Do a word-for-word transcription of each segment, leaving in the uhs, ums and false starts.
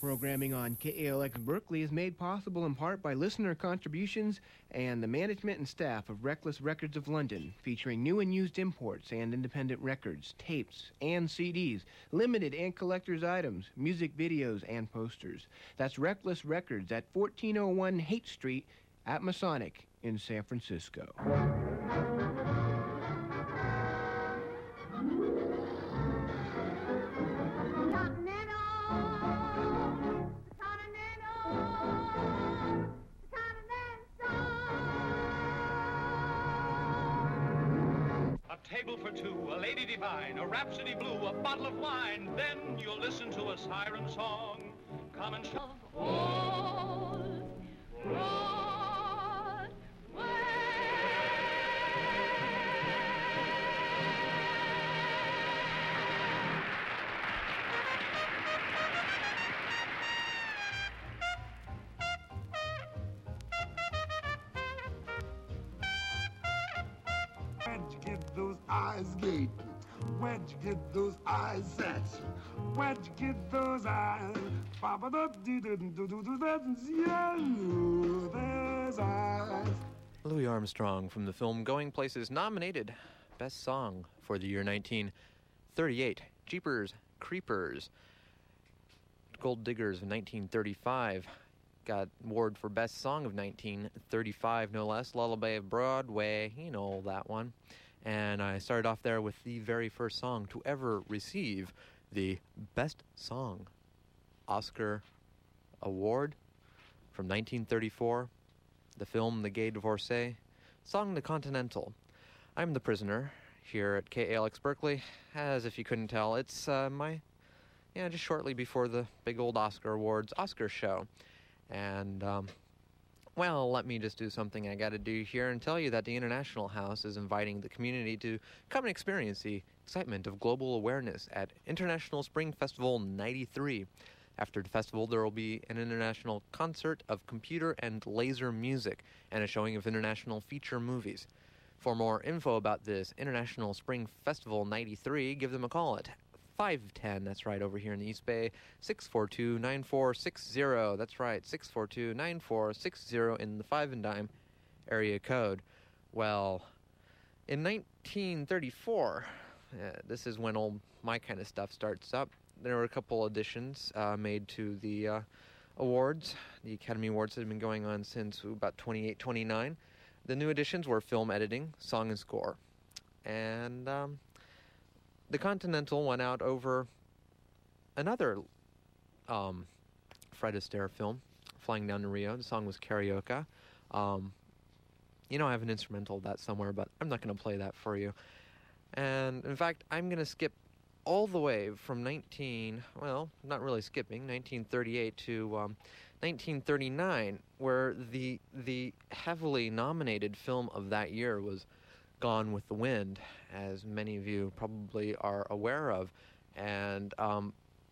Programming on K A L X Berkeley is made possible in part by listener contributions and the management and staff of Reckless Records of London, featuring new and used imports and independent records, tapes, and C Ds, limited and collector's items, music videos, and posters. That's Reckless Records at fourteen oh one Haight Street at Masonic in San Francisco. Table for two, a lady divine, a rhapsody blue, a bottle of wine. Then you'll listen to a siren song. Come and show. Old Broadway. Where'd you get those eyes gaping? Where'd you get those eyes set? Where'd you get those eyes? Papa da dee doo doo doo doo doo there's eyes. Louis Armstrong from the film Going Places, nominated Best Song for the year nineteen thirty-eight. Jeepers Creepers. Gold Diggers of nineteen thirty-five got award for Best Song of nineteen thirty-five, no less. Lullaby of Broadway, you know that one. And I started off there with the very first song to ever receive the Best Song Oscar Award from nineteen thirty-four. The film The Gay Divorcee, song The Continental. I'm the prisoner here at K A L X Berkeley. As if you couldn't tell, it's uh, my, yeah, just shortly before the big old Oscar Awards Oscar show. And, um, well, let me just do something I gotta do here and tell you that the International House is inviting the community to come and experience the excitement of global awareness at International Spring Festival ninety-three. After the festival, there will be an international concert of computer and laser music and a showing of international feature movies. For more info about this International Spring Festival ninety-three, give them a call at five ten, that's right, over here in the East Bay, six four two, nine four six zero. That's right, six four two, nine four six zero in the five and dime area code. Well, in nineteen thirty-four, uh, this is when old my kind of stuff starts up. There were a couple additions uh, made to the uh, awards. The Academy Awards had been going on since about twenty-eight, twenty-nine. The new additions were film editing, song and score. And um, The Continental went out over another um, Fred Astaire film, Flying Down to Rio. The song was Carioca. Um, you know, I have an instrumental of that somewhere, but I'm not going to play that for you. And, in fact, I'm going to skip all the way from nineteen, well, not really skipping, nineteen thirty-eight to um, nineteen thirty-nine, where the the heavily nominated film of that year was Gone with the Wind, as many of you probably are aware of. And um,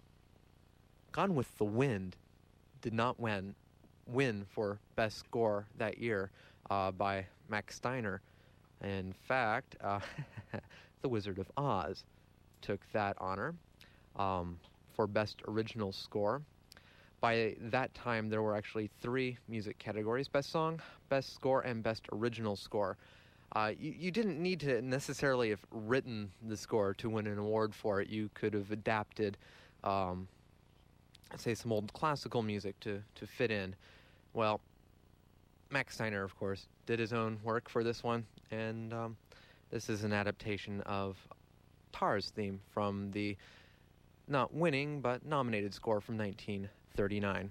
Gone with the Wind did not win, win for Best Score that year uh, by Max Steiner. In fact, uh, The Wizard of Oz took that honor um, for Best Original Score. By that time, there were actually three music categories: Best Song, Best Score, and Best Original Score. Uh, you, you didn't need to necessarily have written the score to win an award for it. You could have adapted, um, say, some old classical music to, to fit in. Well, Max Steiner, of course, did his own work for this one, and um, this is an adaptation of Tar's theme from the not winning, but nominated score from nineteen thirty-nine.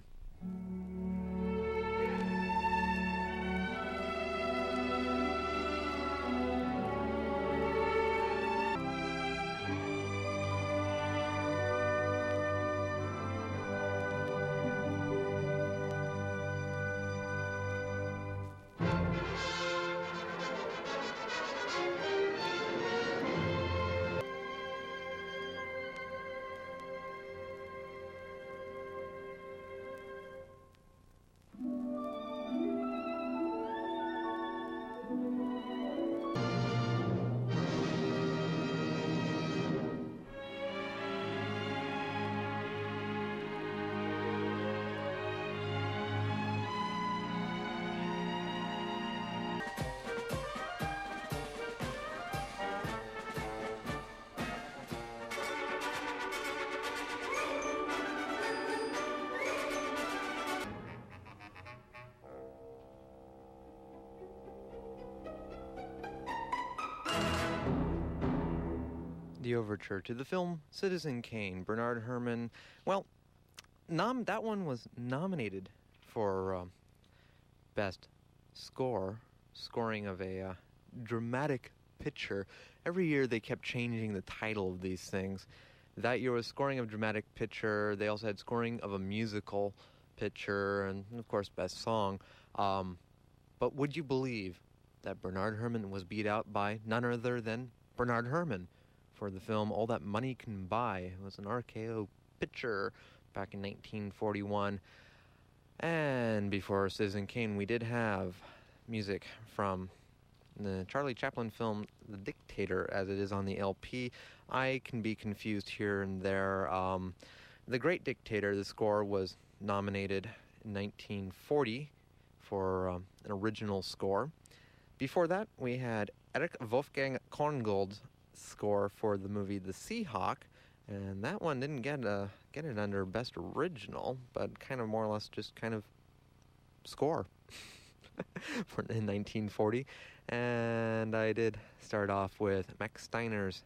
the overture to the film Citizen Kane. Bernard Herrmann, well, nom- that one was nominated for uh, Best Score, scoring of a uh, dramatic picture. Every year they kept changing the title of these things. That year was scoring of dramatic picture. They also had scoring of a musical picture, and of course Best Song. Um, but would you believe that Bernard Herrmann was beat out by none other than Bernard Herrmann for the film All That Money Can Buy? It was an R K O picture back in nineteen forty-one. And before Citizen Kane, we did have music from the Charlie Chaplin film The Dictator, as it is on the L P. I can be confused here and there. Um, the Great Dictator, the score was nominated in nineteen forty for um, an original score. Before that, we had Erich Wolfgang Korngold's score for the movie The Seahawk, and that one didn't get a, get it under Best Original, but kind of more or less just kind of score for, in nineteen forty. And I did start off with Max Steiner's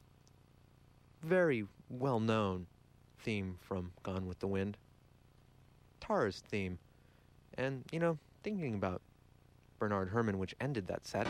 very well-known theme from Gone with the Wind, Tars theme. And, you know, thinking about Bernard Herrmann, which ended that set.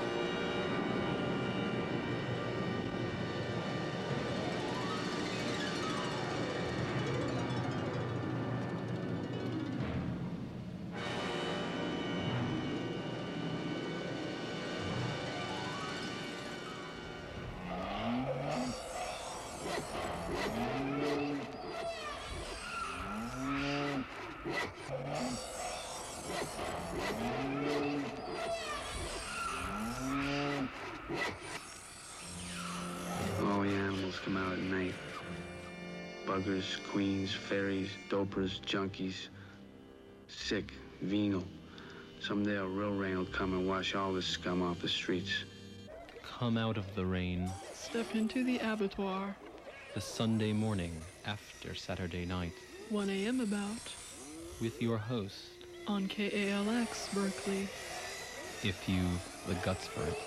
All the animals come out at night. Buggers, queens, fairies, dopers, junkies. Sick, venal. Someday a real rain will come and wash all this scum off the streets. Come out of the rain. Step into the abattoir. The Sunday morning after Saturday night. one a.m. about. With your host. On K A L X, Berkeley. If you've the guts for it.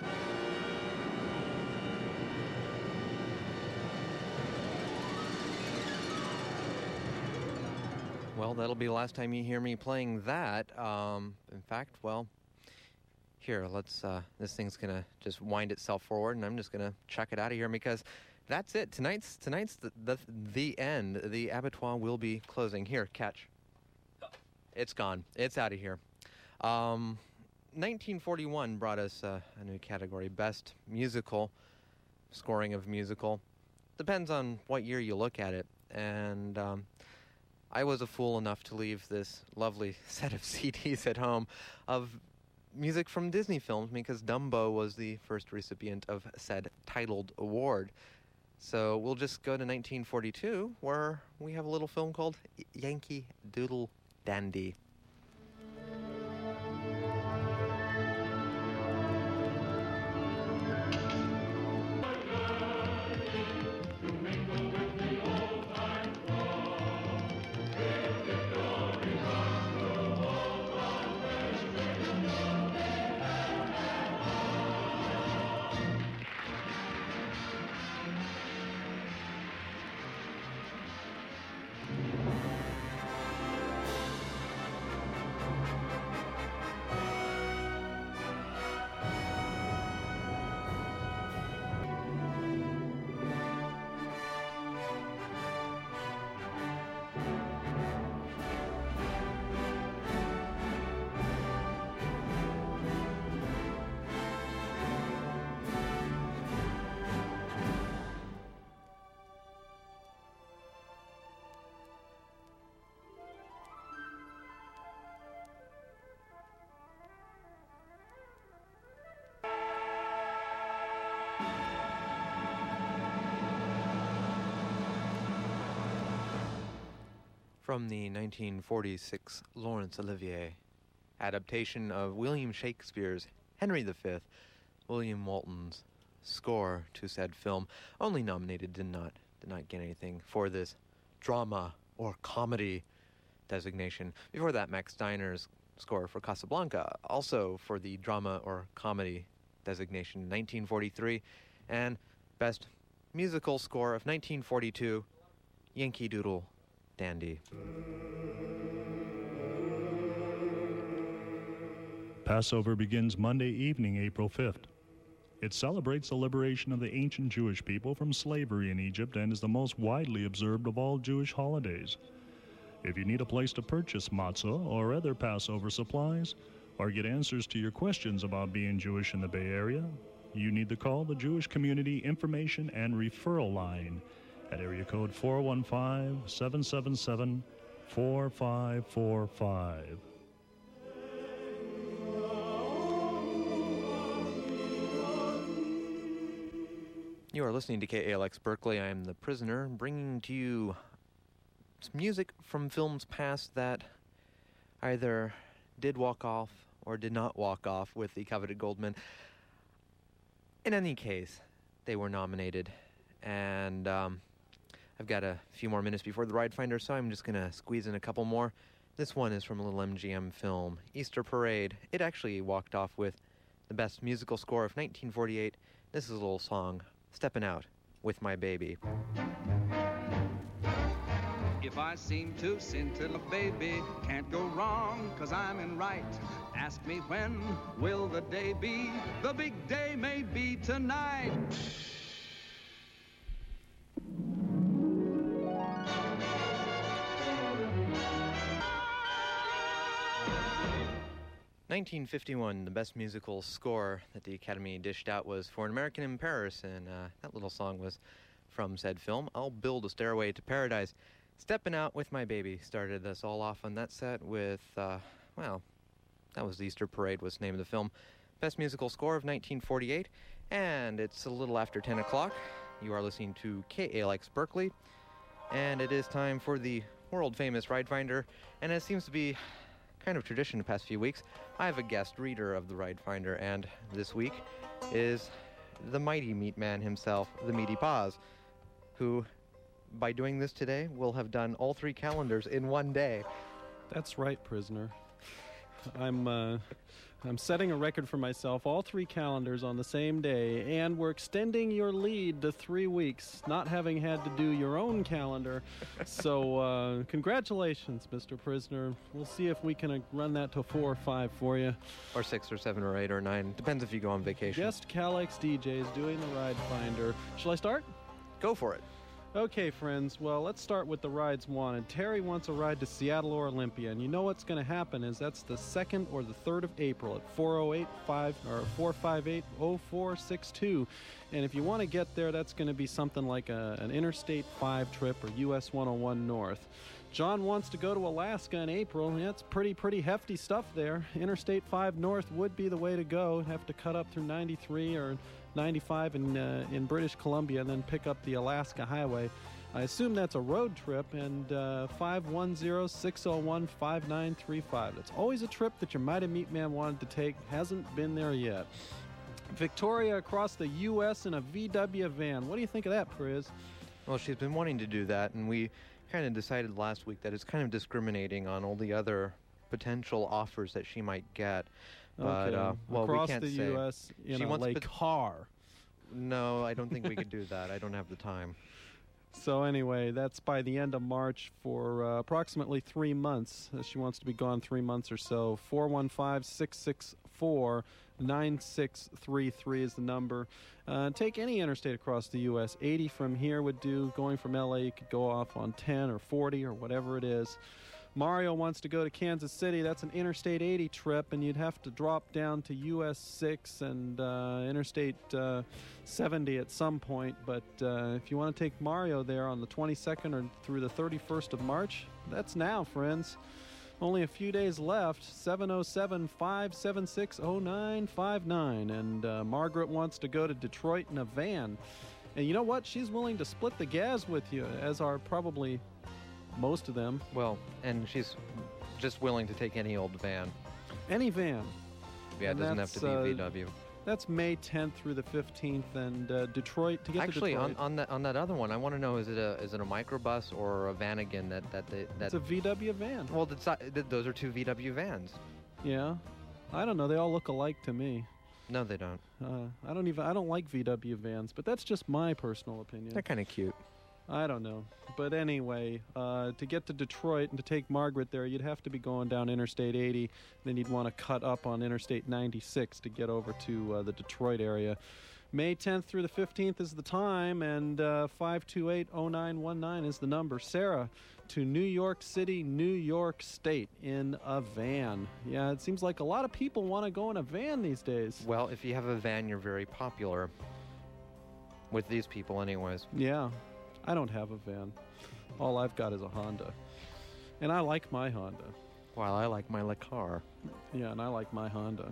Well, that'll be the last time you hear me playing that. Um, in fact, well, here, let's, uh, this thing's gonna just wind itself forward, and I'm just gonna chuck it out of here because that's it. Tonight's, tonight's the, the, the end. The abattoir will be closing. Here, catch. It's gone. It's out of here. Um, nineteen forty-one brought us uh, a new category, Best Musical, scoring of musical. Depends on what year you look at it. And um, I was a fool enough to leave this lovely set of C Ds at home of music from Disney films because Dumbo was the first recipient of said titled award. So we'll just go to nineteen forty-two, where we have a little film called Yankee Doodle Dandy. From the nineteen forty-six Laurence Olivier adaptation of William Shakespeare's Henry the Fifth, William Walton's score to said film, only nominated, did not did not get anything for this drama or comedy designation. Before that, Max Steiner's score for Casablanca, also for the drama or comedy designation, nineteen forty-three, and Best musical score of nineteen forty-two, Yankee Doodle Dandy. Passover begins Monday evening, April fifth. It celebrates the liberation of the ancient Jewish people from slavery in Egypt and is the most widely observed of all Jewish holidays. If you need a place to purchase matzah or other Passover supplies, or get answers to your questions about being Jewish in the Bay Area, you need to call the Jewish Community Information and Referral Line at area code four one five, seven seven seven, four five four five. You are listening to K A L X Berkeley. I am the prisoner, bringing to you some music from films past that either did walk off or did not walk off with the coveted Goldman. In any case, they were nominated, and um, I've got a few more minutes before the Ride Finder, so I'm just going to squeeze in a couple more. This one is from a little M G M film, Easter Parade. It actually walked off with the best musical score of nineteen forty-eight. This is a little song, Steppin' Out with My Baby. If I seem to sin to the baby, can't go wrong, 'cause I'm in right. Ask me when will the day be? The big day may be tonight. nineteen fifty-one, the best musical score that the Academy dished out was For an American in Paris, and uh, that little song was from said film, I'll Build a Stairway to Paradise. Steppin' Out with My Baby started us all off on that set with, uh, well, that was the Easter Parade was the name of the film. Best musical score of nineteen forty-eight, and it's a little after ten o'clock. You are listening to K A L X Berkeley, and it is time for the world-famous Ride Finder, and it seems to be kind of tradition the past few weeks. I have a guest reader of the Ride Finder, and this week is the mighty meat man himself, the Meaty Paws, who, by doing this today, will have done all three calendars in one day. That's right, prisoner. I'm uh, I'm setting a record for myself, all three calendars on the same day, and we're extending your lead to three weeks, not having had to do your own calendar. So uh, congratulations, Mister Prisoner. We'll see if we can uh, run that to four or five for you. Or six or seven or eight or nine. Depends if you go on vacation. Guest CalX D Js doing the Ride Finder. Shall I start? Go for it. Okay, friends, well, let's start with the rides wanted. Terry wants a ride to Seattle or Olympia, and you know what's going to happen is that's the second or the third of April at four oh eight five or four five eight oh four six two. And if you want to get there, that's going to be something like a, an Interstate five trip or U S one oh one North. John wants to go to Alaska in April. Yeah, it's pretty, pretty hefty stuff there. Interstate five North would be the way to go. Have to cut up through ninety-three or ninety-five in, uh, in British Columbia and then pick up the Alaska Highway. I assume that's a road trip, and uh, five one zero, six oh one, five nine three five. That's always a trip that your Mighty Meat Man wanted to take. Hasn't been there yet. Victoria across the U S in a V W van. What do you think of that, Priz? Well, she's been wanting to do that, and we kind of decided last week that it's kind of discriminating on all the other potential offers that she might get. But, okay. uh, well, across we can't the say. U S in She a wants lake pet- car. No, I don't think we could do that. I don't have the time. So anyway, that's by the end of March for uh, approximately three months. Uh, she wants to be gone three months or so. four one five, six six four, nine six three three is the number. Uh, take any interstate across the U S eighty from here would do. Going from L A, you could go off on ten or forty or whatever it is. Mario wants to go to Kansas City. That's an Interstate eighty trip, and you'd have to drop down to U S six and uh, Interstate uh, seventy at some point. But uh, if you want to take Mario there on the twenty-second or through the thirty-first of March, that's now, friends. Only a few days left. seven oh seven, five seven six, oh nine five nine. And uh, Margaret wants to go to Detroit in a van. And you know what? She's willing to split the gas with you, as are probably most of them. Well, and she's just willing to take any old van. Any van. Yeah, And it doesn't have to be that's, uh, V W. That's May tenth through the fifteenth, and uh, Detroit, to get Actually, to on, Detroit. on that on that other one, I want to know, is it a is it a microbus or a van again? That that they, that It's a V W van. well, that's not, th- those are two V W vans. Yeah. I don't know. They all look alike to me. No, they don't. Uh, I don't even. I don't like V W vans, but that's just my personal opinion. They're kind of cute. I don't know. But anyway, uh, to get to Detroit and to take Margaret there, you'd have to be going down Interstate eighty. Then you'd want to cut up on Interstate ninety-six to get over to uh, the Detroit area. May tenth through the fifteenth is the time, and uh, five two eight oh nine one nine is the number. Sarah, to New York City, New York State in a van. Yeah, it seems like a lot of people want to go in a van these days. Well, if you have a van, you're very popular. With these people, anyways. Yeah. I don't have a van. All I've got is a Honda. And I like my Honda. While I like my Le Car. Yeah, and I like my Honda.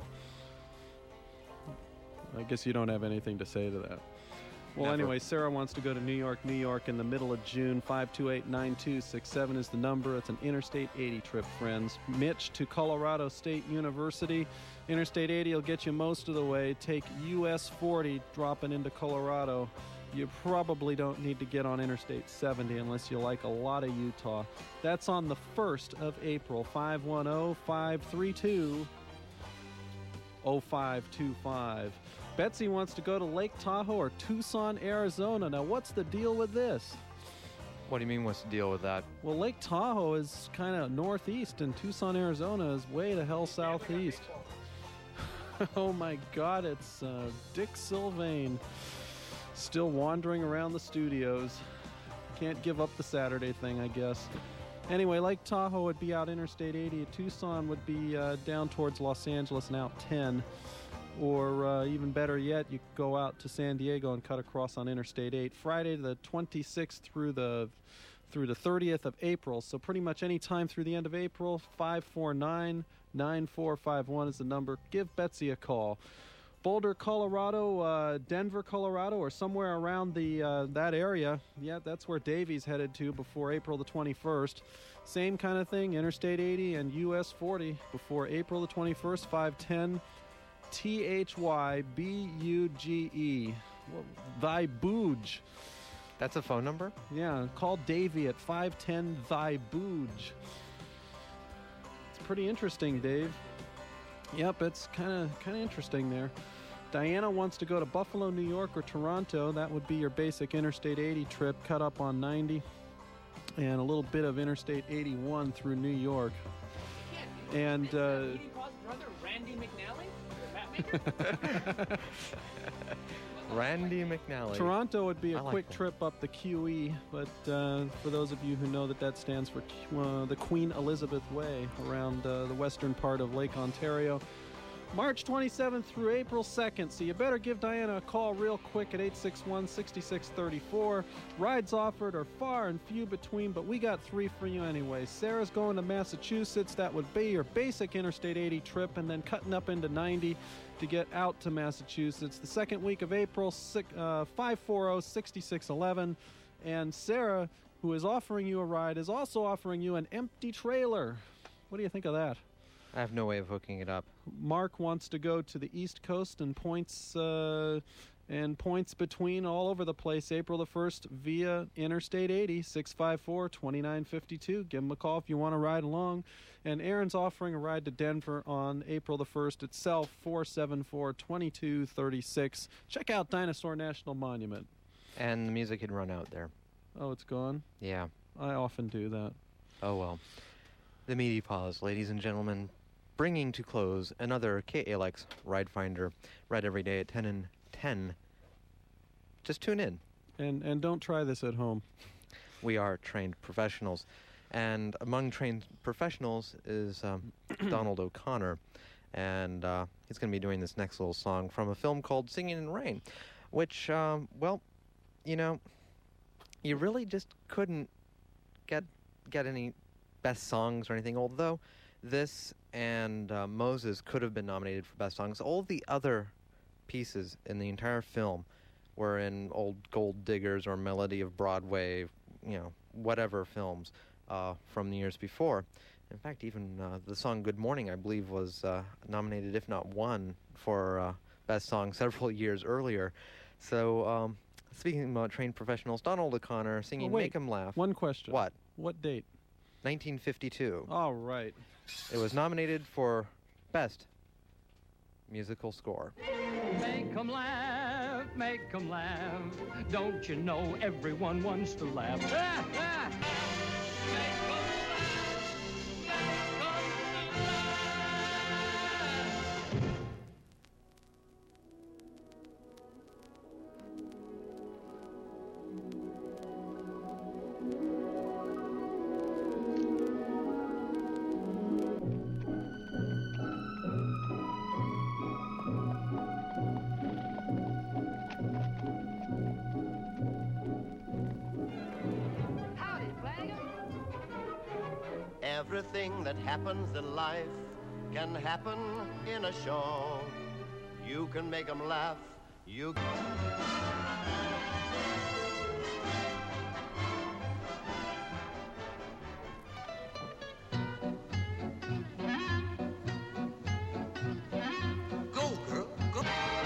I guess you don't have anything to say to that. Well, Never. Anyway, Sarah wants to go to New York, New York in the middle of June. five two eight nine two six seven is the number. It's an Interstate eighty trip, friends. Mitch to Colorado State University. Interstate eighty will get you most of the way. Take U S forty dropping into Colorado. You probably don't need to get on Interstate seventy unless you like a lot of Utah. That's on the first of April. five one zero, five three two, zero five two five. Betsy wants to go to Lake Tahoe or Tucson, Arizona. Now, what's the deal with this? What do you mean, what's the deal with that? Well, Lake Tahoe is kind of northeast, and Tucson, Arizona is way the hell southeast. Oh, my God, it's uh, Dick Sylvain. Still wandering around the studios. Can't give up the Saturday thing, I guess. Anyway, Lake Tahoe would be out Interstate eighty. Tucson would be uh, down towards Los Angeles and out ten. Or uh, even better yet, you could go out to San Diego and cut across on Interstate eight. Friday the twenty-sixth through the through the thirtieth of April. So pretty much any time through the end of April. five four nine, nine four five one is the number. Give Betsy a call. Boulder, Colorado, uh, Denver, Colorado, or somewhere around the uh, that area. Yeah, that's where Davey's headed to before April the twenty-first. Same kind of thing, Interstate eighty and U S forty before April the twenty-first, five ten T H Y B U G E. Thy Booge. That's a phone number? Yeah, call Davey at five ten Thy Booge. It's pretty interesting, Dave. Yep, it's kind of kind of interesting there. Diana wants to go to Buffalo, New York, or Toronto. That would be your basic Interstate eighty trip, cut up on ninety, and a little bit of Interstate eighty-one through New York. And uh, brother Randy McNally, Randy McNally. Toronto would be a I like quick that. trip up the Q E, but uh, for those of you who know that that stands for uh, the Queen Elizabeth Way around uh, the western part of Lake Ontario. March twenty-seventh through April second, so you better give Diana a call real quick at eight six one, six six three four. Rides offered are far and few between, but we got three for you anyway. Sarah's going to Massachusetts. That would be your basic Interstate eighty trip, and then cutting up into ninety to get out to Massachusetts. The second week of April, uh, five four zero, six six one one. And Sarah, who is offering you a ride, is also offering you an empty trailer. What do you think of that? I have no way of hooking it up. Mark wants to go to the East Coast and points uh, and points between all over the place. April the first via Interstate eighty, six five four, two nine five two. Give him a call if you want to ride along. And Aaron's offering a ride to Denver on April the first itself, four seven four, two two three six. Check out Dinosaur National Monument. And the music had run out there. Oh, it's gone? Yeah. I often do that. Oh, well. The Meaty Paws, ladies and gentlemen, bringing to close another K A L X Ride Finder, right every day at ten and ten. Just tune in. And and don't try this at home. We are trained professionals. And among trained professionals is um, Donald O'Connor. And uh, he's going to be doing this next little song from a film called Singing in the Rain, which, um, well, you know, you really just couldn't get get any best songs or anything, although this and uh, Moses could have been nominated for best songs. All the other pieces in the entire film were in old Gold Diggers or Melody of Broadway, you know, whatever films uh, from the years before. In fact, even uh, the song Good Morning, I believe, was uh, nominated, if not won, for uh, best song several years earlier. So, um, speaking about trained professionals, Donald O'Connor singing Oh, wait. Make 'Em Laugh. One question. What? What date? nineteen fifty-two. All right. It was nominated for Best Musical Score. Make 'em laugh, make 'em laugh. Don't you know everyone wants to laugh? Ah, ah. Everything that happens in life can happen in a show. You can make 'em laugh. You Go, girl, go.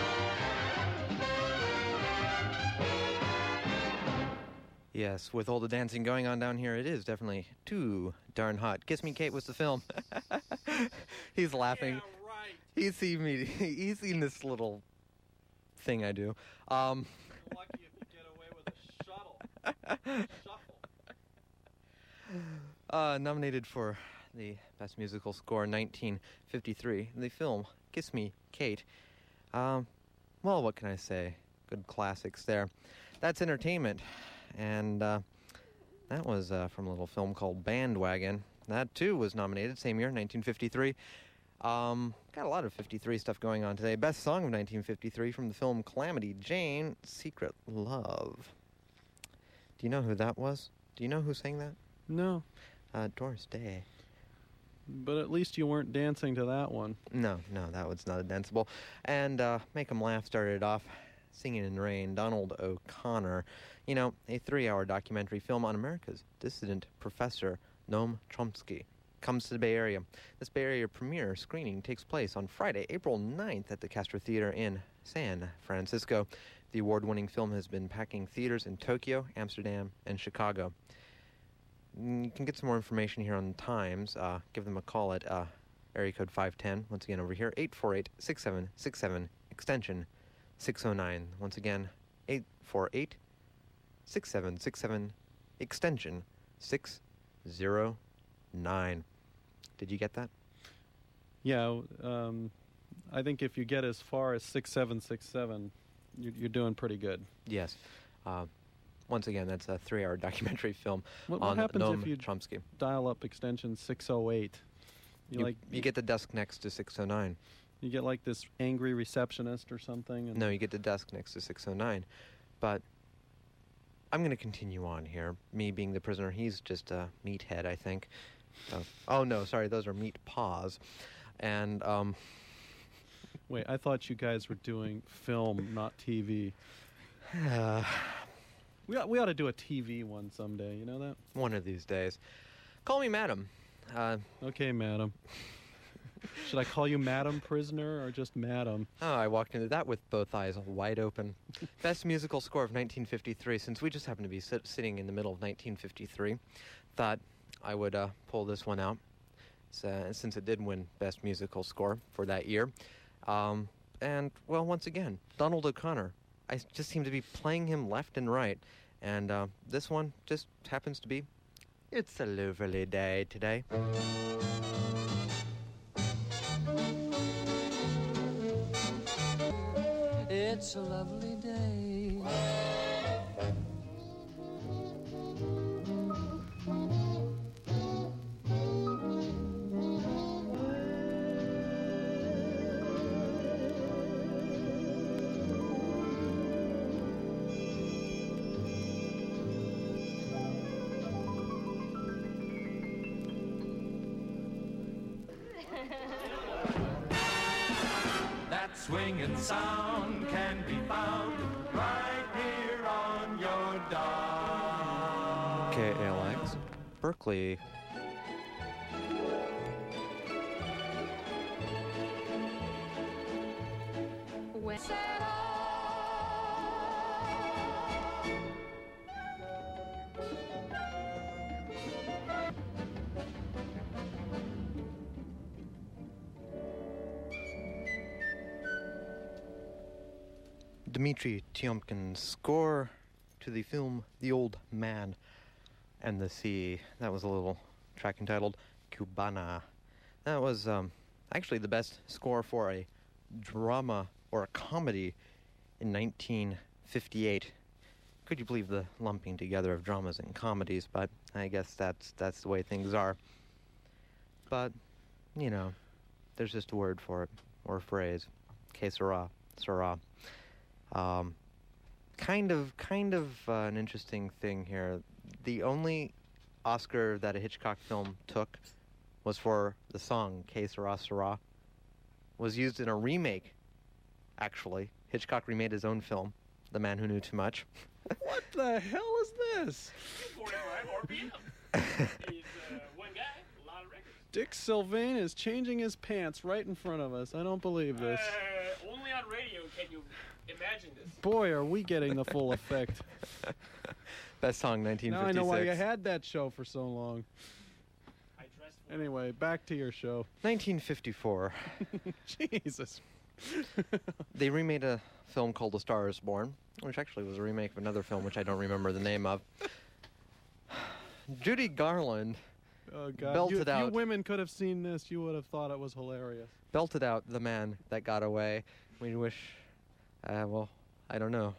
Yes, with all the dancing going on down here, it is definitely too darn hot. Kiss Me, Kate was the film. He's laughing. Yeah, right. He's seen me. He's seen this little thing I do. Um, You're lucky if you get away with a shuttle. Shuffle. uh, nominated for the Best Musical Score in nineteen fifty-three, the film Kiss Me, Kate. Um, well, what can I say? Good classics there. That's entertainment. And uh, that was uh, from a little film called Bandwagon. That, too, was nominated, same year, nineteen fifty-three. Um, got a lot of fifty-three stuff going on today. Best song of nineteen fifty-three from the film Calamity Jane, Secret Love. Do you know who that was? Do you know who sang that? No. Uh, Doris Day. But at least you weren't dancing to that one. No, no, that was not a danceable. And uh, Make 'em Laugh started off Singing in Rain, Donald O'Connor. You know, a three-hour documentary film on America's dissident professor, Noam Chomsky, comes to the Bay Area. This Bay Area premiere screening takes place on Friday, April ninth at the Castro Theater in San Francisco. The award-winning film has been packing theaters in Tokyo, Amsterdam, and Chicago. You can get some more information here on the Times. Uh, give them a call at uh, area code five ten. Once again, over here, eight four eight, six seven six seven, extension six oh nine. Once again, eight four eight, six seven six seven, extension six oh nine. Did you get that? Yeah, um, I think if you get as far as six seven six seven, you're, you're doing pretty good. Yes. Uh, once again, that's a three-hour documentary film What, on what happens Noam if you Chomsky. dial up extension six oh eight? You, You, like you get the desk next to six oh nine. you get like this angry receptionist or something. And No, you get the desk next to six oh nine. But I'm going to continue on here. Me being the prisoner, he's just a meathead, I think. So, oh, no, sorry, those are meat paws. And, um... Wait, I thought you guys were doing film, not T V. Uh, we ought, we ought to do a T V one someday. You know that? one of these days. Call me madam. Uh, Okay, madam. Should I call you madam prisoner or just madam? oh, I walked into that with both eyes wide open. Best musical score of nineteen fifty-three. Since we just happen to be sit- sitting in the middle of nineteen fifty-three, thought I would uh, pull this one out. So, since it did win Best Musical Score for that year. Um, and, well, once again, Donald O'Connor. I s- just seem to be playing him left and right. And uh, this one just happens to be It's a Lovely Day today. It's a lovely day. That swinging sound can be found right here on your dial. K A L X, Berkeley. When Dmitri Tiomkin's score to the film The Old Man and the Sea. That was a little track entitled Cubana. That was um, actually the best score for a drama or a comedy in nineteen fifty-eight. Could you believe the lumping together of dramas and comedies? But I guess that's that's the way things are. But, you know, there's just a word for it, or a phrase. Que sera, sera. Um, kind of, kind of uh, an interesting thing here. The only Oscar that a Hitchcock film took was for the song Que sera, sera. Was used in a remake, actually. Hitchcock remade his own film, The Man Who Knew Too Much. What the hell is this? forty-five R P M. He's uh, one guy, a lot of records. Dick Sylvain is changing his pants right in front of us. I don't believe this. Uh, only on radio can you imagine this. Boy, are we getting the full effect. Best song, nineteen fifty-six. Now I know why you had that show for so long. I dressed for Anyway, back to your show. nineteen fifty-four. Jesus. They remade a film called A Star Is Born, which actually was a remake of another film which I don't remember the name of. Judy Garland Oh, God. belted you, if out you women could have seen this, you would have thought it was hilarious. belted out The Man That Got Away. We wish, uh, well, I don't know.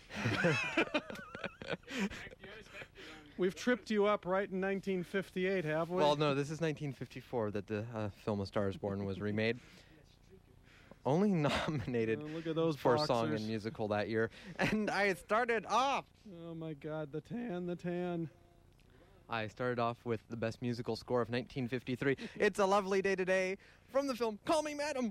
We've tripped you up right in nineteen fifty-eight, have we? Well, no, this is nineteen fifty-four that the uh, film A Star Is Born was remade. Only nominated Oh, look at those for song boxers. and musical that year. And I started off. Oh, my God, the tan, the tan. I started off with the best musical score of nineteen fifty-three. It's a Lovely Day Today from the film Call Me Madam.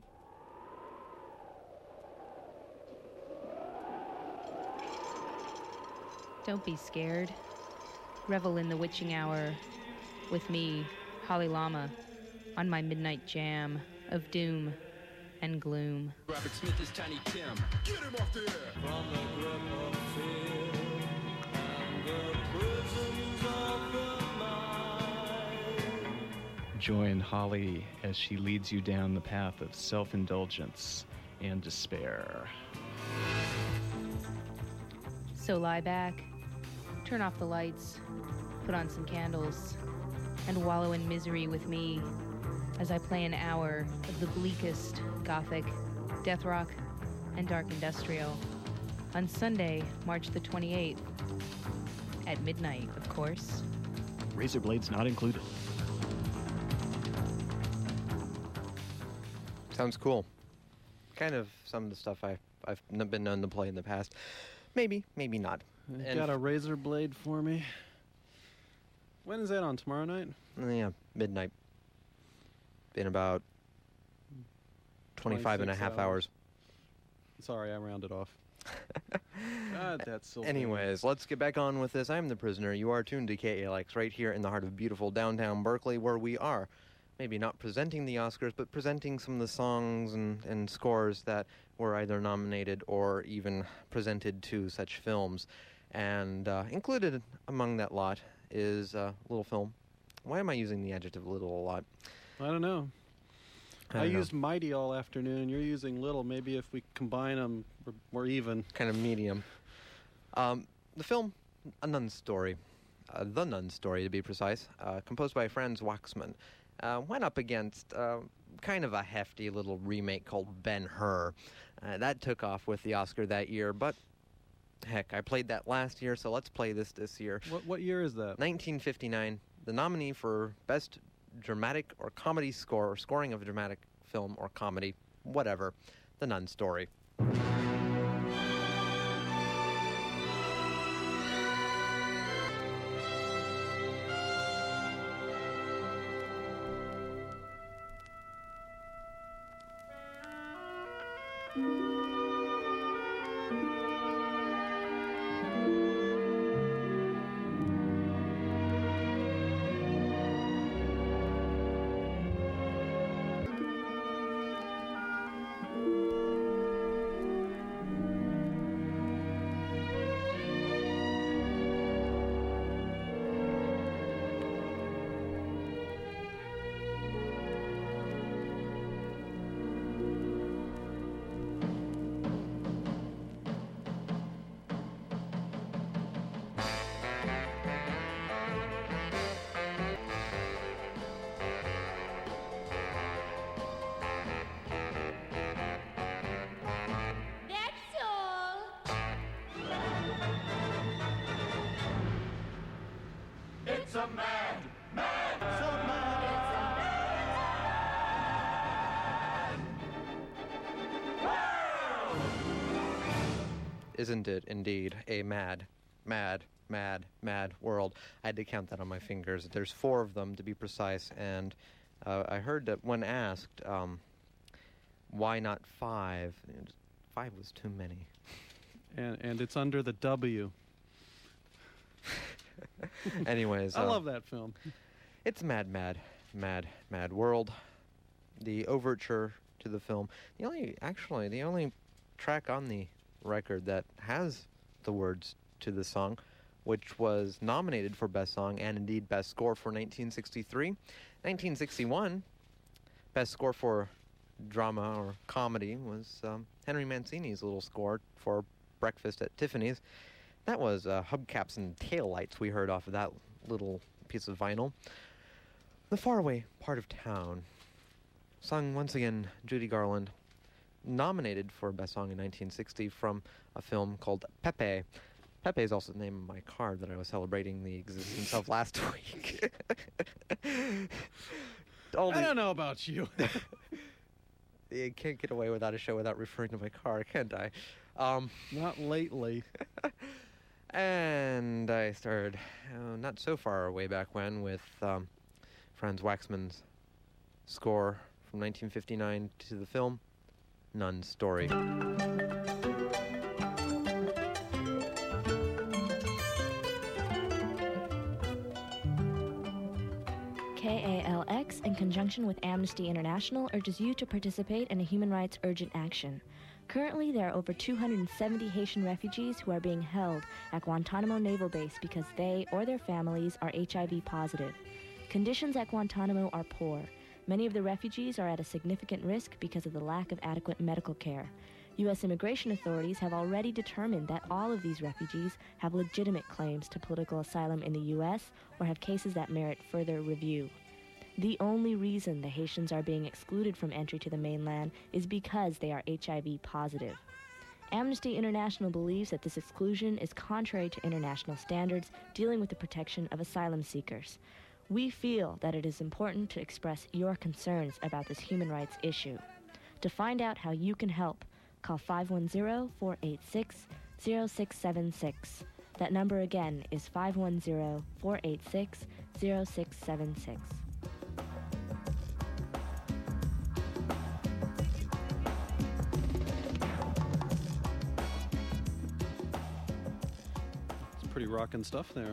Don't be scared. Revel in the witching hour with me, Holly Llama, on my midnight jam of doom and gloom. Robert Smith is Tiny Tim. Get him off there! From the grip of fear and the prisons of the mind. Join Holly as she leads you down the path of self-indulgence and despair. So lie back, turn off the lights, put on some candles, and wallow in misery with me as I play an hour of the bleakest gothic, death rock, and dark industrial on Sunday, March the twenty-eighth, at midnight, of course. Razor blades not included. Sounds cool. Kind of some of the stuff I, I've n- been known to play in the past. Maybe, maybe not. You And got a razor blade for me? When is that on? Tomorrow night? Yeah, midnight. In about twenty-five and a half twenty-six hours. Sorry, I rounded off. God, that's so Anyways, let's get back on with this. I'm the prisoner. You are tuned to K A L X right here in the heart of beautiful downtown Berkeley, where we are maybe not presenting the Oscars, but presenting some of the songs and, and scores that were either nominated or even presented to such films. And uh, included among that lot is a little film. Why am I using the adjective little a lot? I don't know. I I, don't know. used mighty all afternoon. You're using little. Maybe if we combine them, we're, we're even. Kind of medium. Um, the film, A Nun's Story, uh, The Nun's Story to be precise, uh, composed by Franz Waxman, uh, went up against uh, kind of a hefty little remake called Ben-Hur. Uh, that took off with the Oscar that year, but heck, I played that last year, so let's play this this year. What what year is that? nineteen fifty-nine, the nominee for Best Dramatic or Comedy Score, or scoring of a dramatic film or comedy, whatever, The Nun's Story. a mad, mad, so mad. Isn't it indeed a mad, mad, mad, mad world? I had to count that on my fingers. There's four of them, to be precise, and uh, I heard that when asked, um, why not five? Five was too many. And, and it's under the W. Anyways. I uh, love that film. It's mad, mad, mad, mad world. The overture to the film. The only, actually, the only track on the record that has the words to the song, which was nominated for Best Song and indeed Best Score for nineteen sixty-three. nineteen sixty-one, Best Score for Drama or Comedy was um, Henry Mancini's little score for Breakfast at Tiffany's. That was uh, hubcaps and taillights we heard off of that little piece of vinyl. The Faraway Part of Town, sung once again Judy Garland, nominated for Best Song in nineteen sixty from a film called Pepe. Pepe is also the name of my card that I was celebrating the existence of last week. All I the- don't know about you. You can't get away without a show without referring to my car, can't I? Um, Not lately. And I started, uh, not so far way back when, with um, Franz Waxman's score from nineteen fifty-nine to the film Nun's Story. K A L X, in conjunction with Amnesty International, urges you to participate in a human rights urgent action. Currently, there are over two hundred seventy Haitian refugees who are being held at Guantanamo Naval Base because they or their families are H I V positive. Conditions at Guantanamo are poor. Many of the refugees are at a significant risk because of the lack of adequate medical care. U S immigration authorities have already determined that all of these refugees have legitimate claims to political asylum in the U S or have cases that merit further review. The only reason the Haitians are being excluded from entry to the mainland is because they are H I V positive. Amnesty International believes that this exclusion is contrary to international standards dealing with the protection of asylum seekers. We feel that it is important to express your concerns about this human rights issue. To find out how you can help, call five one zero, four eight six, zero six seven six. That number again is five one zero, four eight six, zero six seven six. Pretty rockin' stuff there.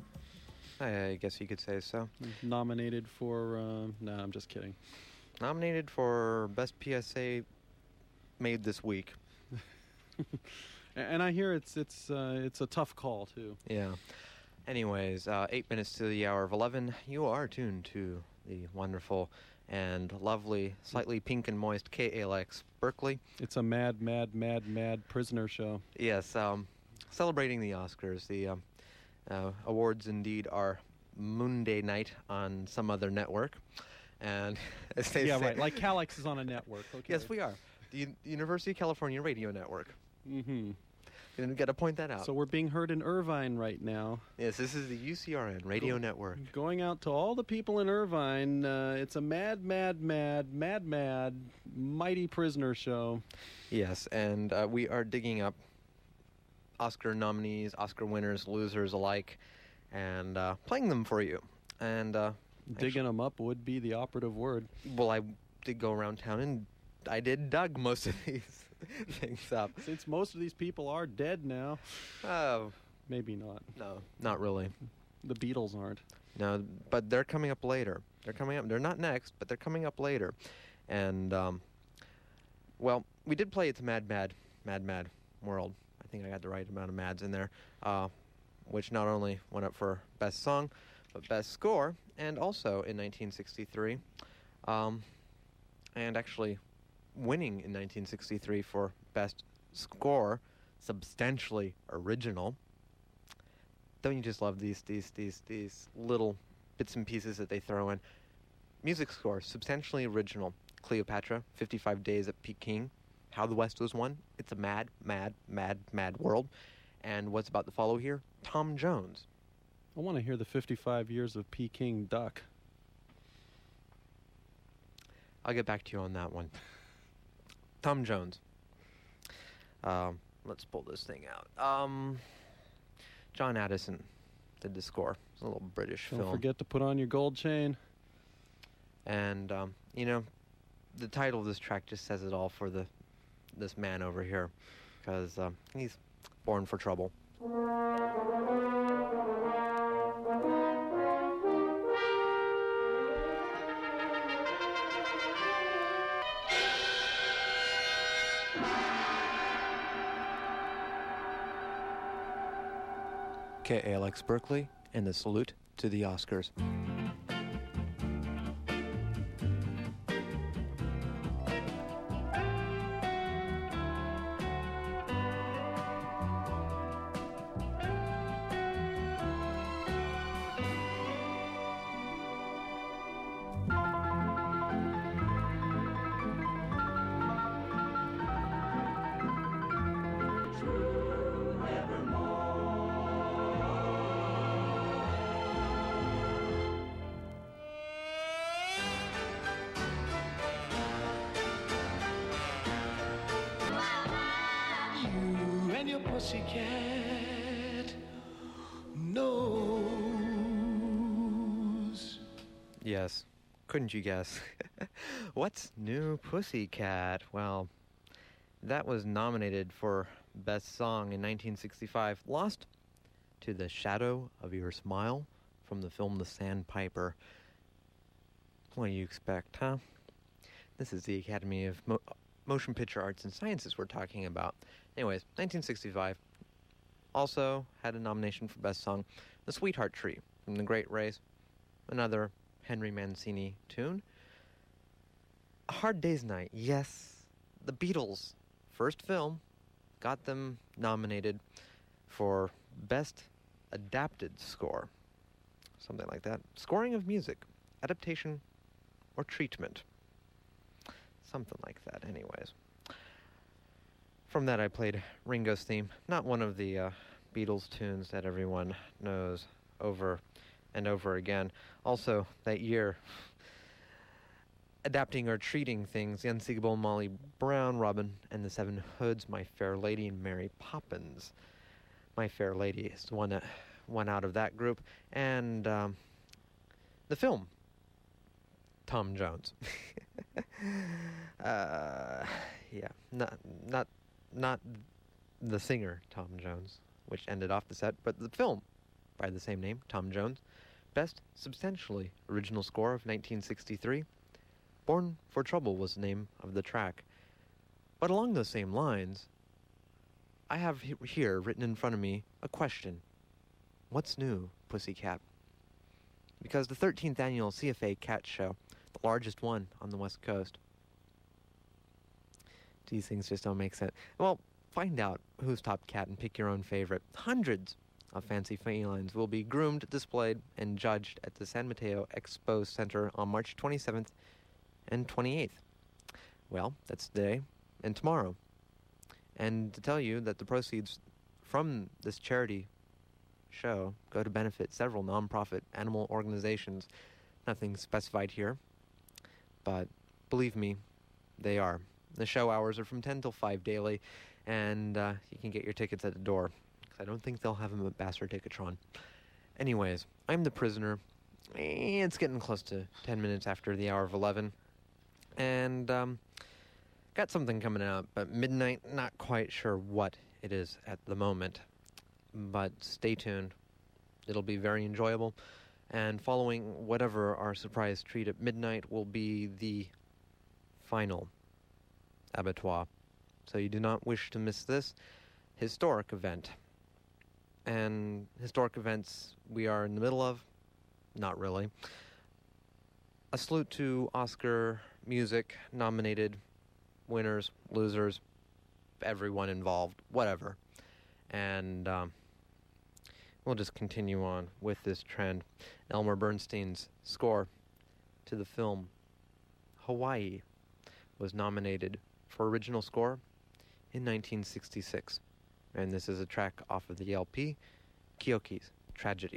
I guess you could say so. Nominated for, uh, no, I'm just kidding. Nominated for Best P S A made this week. And I hear it's it's uh, it's a tough call too. Yeah. Anyways, uh, eight minutes to the hour of eleven. You are tuned to the wonderful and lovely, slightly pink and moist K A L X Berkeley. It's a mad, mad, mad, mad prisoner show. Yes. Um, celebrating the Oscars. The um, uh, awards indeed are Monday night on some other network, and as they yeah, say, right. Like Calix is on a network. Okay. Yes, we are. The U- University of California Radio Network. Mm-hmm. You got to point that out. So we're being heard in Irvine right now. Yes, this is the U C R N Radio Go- Network. Going out to all the people in Irvine. Uh, it's a mad, mad, mad, mad, mad, mighty prisoner show. Yes, and uh, we are digging up Oscar nominees, Oscar winners, losers alike, and uh, playing them for you. And uh, Digging them up would be the operative word. Well, I did go around town, and I did dug most of these things up. Since most of these people are dead now. Oh. Maybe not. No, not really. The Beatles aren't. No, but they're coming up later. They're coming up. They're not next, but they're coming up later. And, um, well, we did play It's a Mad, Mad, Mad, Mad World. I think I got the right amount of mads in there, uh, which not only went up for Best Song, but Best Score, and also in nineteen sixty-three, um, and actually winning in nineteen sixty-three for Best Score, substantially original. Don't you just love these these these these little bits and pieces that they throw in? Music score, substantially original. Cleopatra, fifty-five Days at Peking. How the West Was Won. It's a mad, mad, mad, mad world. And what's about to follow here? Tom Jones. I want to hear the fifty-five years of Peking duck. I'll get back to you on that one. Tom Jones. Um, let's pull this thing out. Um, John Addison did the score. It's a little British Don't film. forget to put on your gold chain. And, um, you know, the title of this track just says it all for the this man over here. Because um, he's born for trouble. K A L X Berkeley, and the salute to the Oscars. You and your pussycat knows. Yes, couldn't you guess? What's New Pussycat? Well, that was nominated for Best Song in nineteen sixty-five, lost to The Shadow of Your Smile from the film The Sandpiper. What do you expect, huh? This is the Academy of Mo- Motion Picture Arts and Sciences we're talking about. Anyways, nineteen sixty-five also had a nomination for Best Song, The Sweetheart Tree from The Great Race, another Henry Mancini tune. A Hard Day's Night, yes, the Beatles' first film got them nominated for Best Adapted Score, something like that. Scoring of music, adaptation, or treatment. Something like that, anyways. From that, I played Ringo's theme, not one of the uh, Beatles tunes that everyone knows over and over again. Also, that year, adapting or treating things, the Unsinkable Molly Brown, Robin and the Seven Hoods, My Fair Lady, and Mary Poppins. My Fair Lady is the one that went out of that group. And um, the film, Tom Jones. uh, yeah, not not not the singer Tom Jones, which ended off the set, but the film by the same name, Tom Jones. Best Substantially Original Score of nineteen sixty-three. Born for Trouble was the name of the track. But along those same lines, I have he- here written in front of me a question. What's new, Pussycat? Because the thirteenth annual C F A Cat Show, the largest one on the West Coast. These things just don't make sense. Well, find out who's top cat and pick your own favorite. Hundreds of fancy felines will be groomed, displayed, and judged at the San Mateo Expo Center on March twenty-seventh and twenty-eighth. Well, that's today and tomorrow. And to tell you that the proceeds from this charity show go to benefit several nonprofit animal organizations. Nothing specified here, but believe me, they are. The show hours are from ten till five daily, and uh, you can get your tickets at the door, because I don't think they'll have them at Vassar Ticketron. Anyways, I'm the prisoner. It's getting close to ten minutes after the hour of eleven, and um, got something coming out, but midnight, not quite sure what it is at the moment. But stay tuned. It'll be very enjoyable. And following whatever our surprise treat at midnight will be the final abattoir. So you do not wish to miss this historic event. And historic events we are in the middle of? Not really. A salute to Oscar music nominated winners, losers, everyone involved, whatever. And um, we'll just continue on with this trend. Elmer Bernstein's score to the film Hawaii was nominated for original score in nineteen sixty-six. And this is a track off of the L P, Keoki's Tragedy.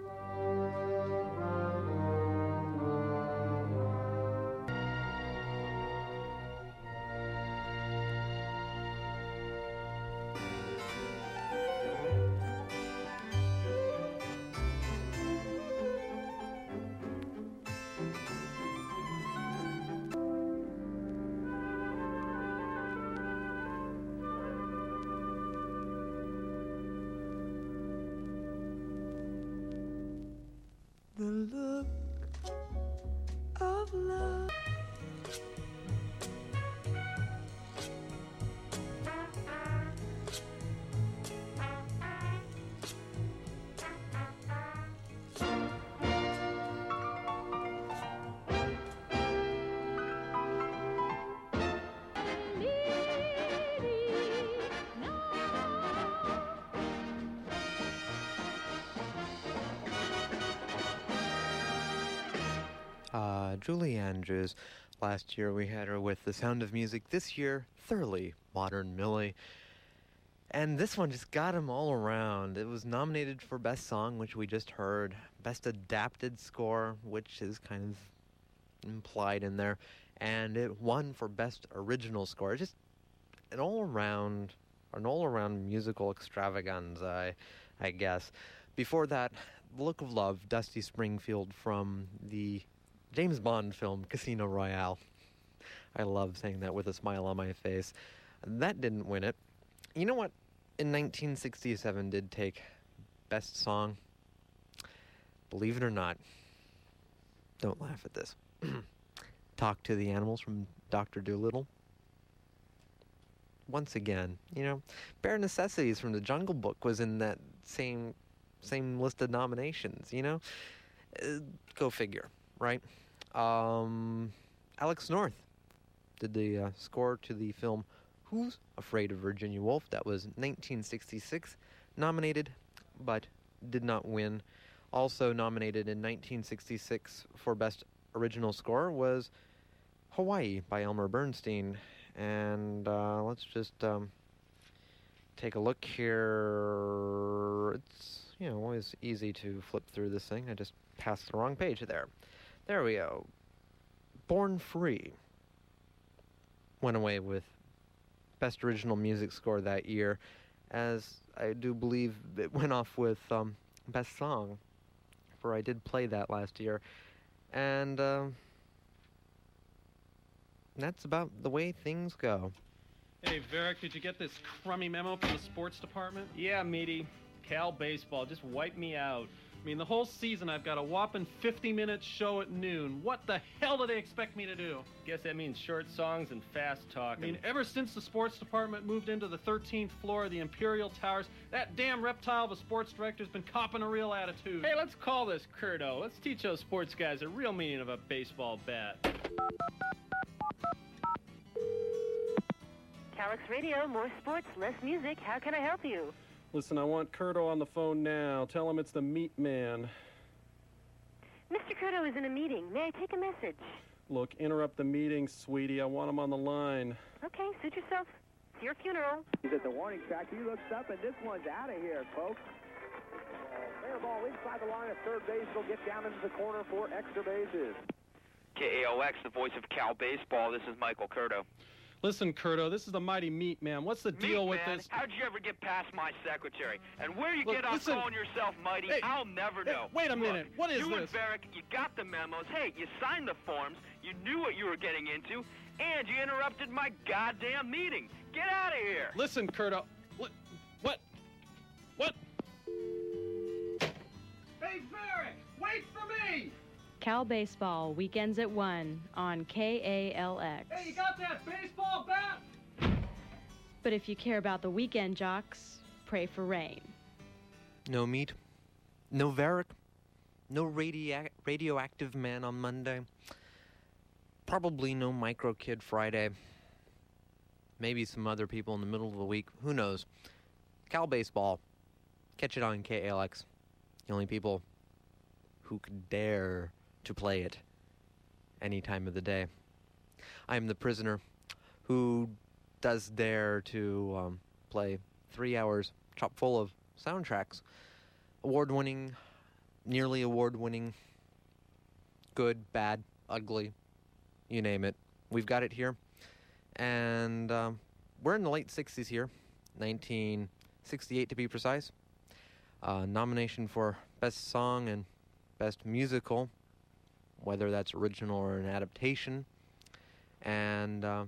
The look of love. Uh, Julie Andrews. Last year we had her with The Sound of Music. This year, Thoroughly Modern Millie. And this one just got him all around. It was nominated for Best Song, which we just heard. Best Adapted Score, which is kind of implied in there. And it won for Best Original Score. Just an all-around, an all-around musical extravaganza, I, I guess. Before that, The Look of Love, Dusty Springfield from the James Bond film Casino Royale. I love saying that with a smile on my face. That didn't win it. You know what in nineteen sixty-seven did take Best Song? Believe it or not. Don't laugh at this. Talk to the Animals from Doctor Dolittle. Once again, you know, Bare Necessities from The Jungle Book was in that same same list of nominations, you know? Uh, go figure, right? Um, Alex North did the uh, score to the film Who's Afraid of Virginia Woolf? That was nineteen sixty-six, nominated, but did not win. Also nominated in nineteen sixty-six for Best Original Score was Hawaii by Elmer Bernstein. And uh, let's just um, take a look here. It's, you know, always easy to flip through this thing. I just passed the wrong page there. There we go. Born Free went away with Best Original Music Score that year, as I do believe it went off with um, Best Song, for I did play that last year. And uh, that's about the way things go. Hey, Varick, did you get this crummy memo from the sports department? Yeah, Meaty. Cal Baseball just wiped me out. I mean, the whole season I've got a whopping fifty-minute show at noon. What the hell do they expect me to do? Guess that means short songs and fast talking. I mean, ever since the sports department moved into the thirteenth floor of the Imperial Towers, that damn reptile of a sports director's been copping a real attitude. Hey, let's call this Curto. Let's teach those sports guys the real meaning of a baseball bat. Calix Radio, more sports, less music. How can I help you? Listen, I want Curto on the phone now. Tell him it's the Meat Man. Mister Curto is in a meeting. May I take a message? Look, interrupt the meeting, sweetie. I want him on the line. Okay, suit yourself. It's your funeral. He's at the warning track. He looks up, and this one's out of here, folks. Fair ball inside the line at third base. He'll get down into the corner for extra bases. K A L X, the voice of Cal Baseball. This is Michael Curto. Listen, Curto, this is the mighty Meat Man. What's the deal Meat with man, this? How'd you ever get past my secretary? And where you Look, get off listen. calling yourself mighty, Hey, I'll never hey, know. wait a Look, minute. What is you this? and Varick, you got the memos. Hey, you signed the forms. You knew what you were getting into. And you interrupted my goddamn meeting. Get out of here. Listen, Curto. What? What? What? Hey, Varick, wait for me! Cal Baseball, weekends at one on K A L X. Hey, you got that baseball bat? But if you care about the weekend jocks, pray for rain. No meat, no Varick, no radio- radioactive man on Monday, probably no Micro Kid Friday, maybe some other people in the middle of the week, who knows. Cal Baseball, catch it on K A L X, the only people who could dare to play it any time of the day. I am the prisoner who does dare to um, play three hours chock full of soundtracks. Award-winning nearly award-winning, good, bad, ugly, you name it. We've got it here. And um, we're in the late sixties here, nineteen sixty-eight to be precise. Uh, nomination for Best Song and Best Musical, whether that's original or an adaptation. And uh,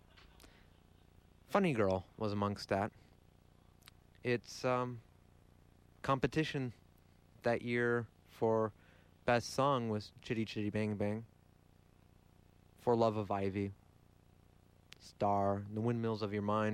Funny Girl was amongst that. Its um, competition that year for Best Song was Chitty Chitty Bang Bang, For Love of Ivy, Star, The Windmills of Your Mind.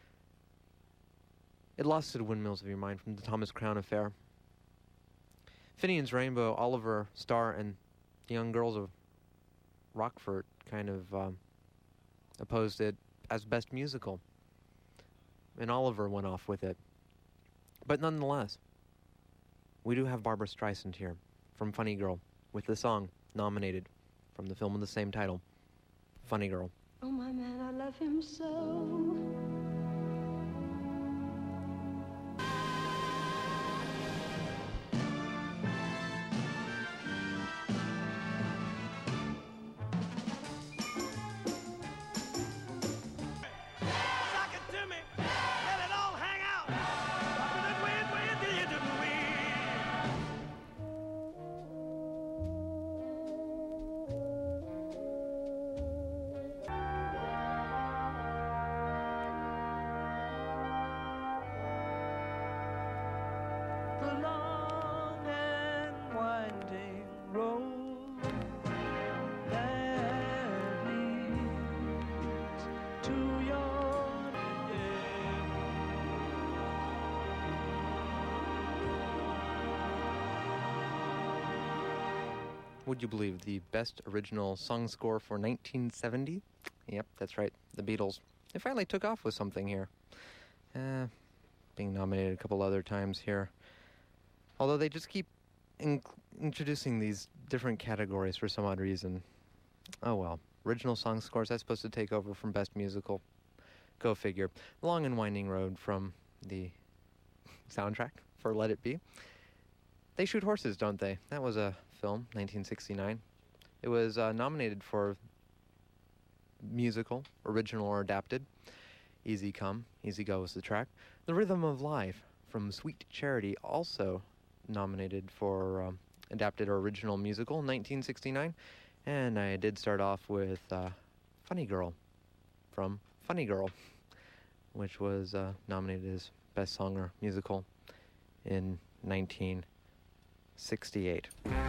It lost to The Windmills of Your Mind from the Thomas Crown Affair. Finian's Rainbow, Oliver, Star, and the Young Girls of Rockford kind of um, opposed it as Best Musical. And Oliver went off with it. But nonetheless, we do have Barbra Streisand here from Funny Girl with the song nominated from the film with the same title, Funny Girl. Oh, my man, I love him so. Would you believe the best original song score for nineteen seventy? Yep, that's right, the Beatles. They finally took off with something here. Uh, being nominated a couple other times here. Although they just keep in- introducing these different categories for some odd reason. Oh well, original song scores, that's supposed to take over from Best Musical. Go figure. Long and Winding Road from the soundtrack for Let It Be. They Shoot Horses, don't they? That was a film, nineteen sixty-nine. It was uh, nominated for musical, original or adapted. Easy Come, Easy Go was the track. The Rhythm of Life from Sweet Charity, also nominated for um, adapted or original musical, nineteen sixty-nine. And I did start off with uh, Funny Girl from Funny Girl, which was uh, nominated as Best Song or Musical in nineteen sixty-eight.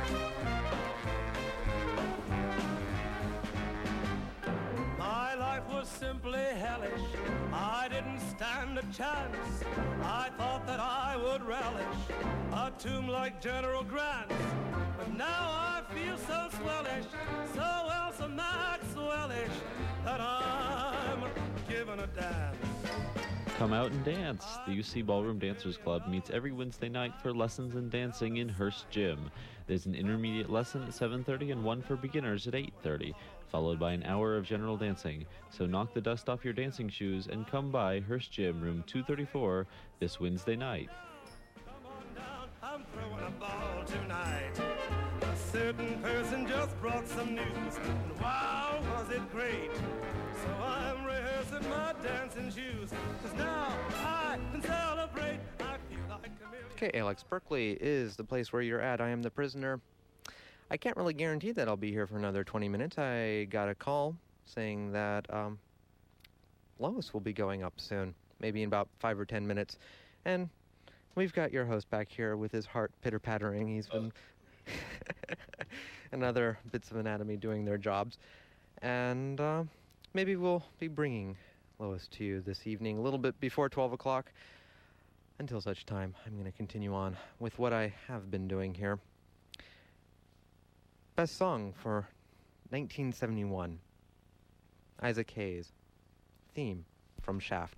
My life was simply hellish. I didn't stand a chance. I thought that I would relish a tomb like General Grant's. But now I feel so swellish, so Elsa Maxwellish, that I'm giving a dance. Come out and dance. The U C Ballroom Dancers Club meets every Wednesday night for lessons in dancing in Hearst Gym. There's an intermediate lesson at seven thirty and one for beginners at eight thirty, followed by an hour of general dancing. So knock the dust off your dancing shoes and come by Hearst Gym, room two thirty-four, this Wednesday night. I'm throwing a ball tonight. A certain person just brought some news, and wow, was it great. So I'm rehearsing my dancing shoes, cause now I can celebrate. I feel like a Okay, Alex, Berkeley is the place where you're at. I am the prisoner. I can't really guarantee that I'll be here for another twenty minutes. I got a call saying that um, Lois will be going up soon, maybe in about five or ten minutes. And we've got your host back here with his heart pitter-pattering. He's been and other bits of anatomy doing their jobs. And uh, maybe we'll be bringing Lois to you this evening, a little bit before twelve o'clock. Until such time, I'm going to continue on with what I have been doing here. Best song for nineteen seventy-one. Isaac Hayes. Theme from Shaft.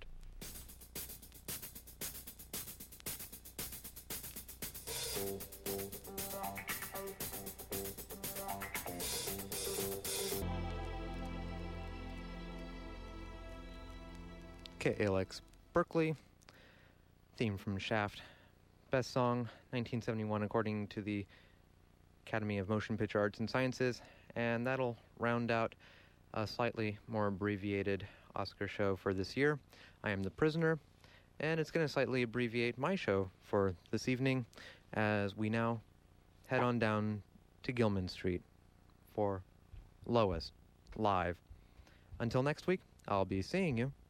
K A L X Berkeley. Theme from Shaft. Best song, nineteen seventy-one, according to the Academy of Motion Picture Arts and Sciences, and that'll round out a slightly more abbreviated Oscar show for this year. I am The Prisoner, and it's going to slightly abbreviate my show for this evening as we now head on down to Gilman Street for Lois Live. Until next week, I'll be seeing you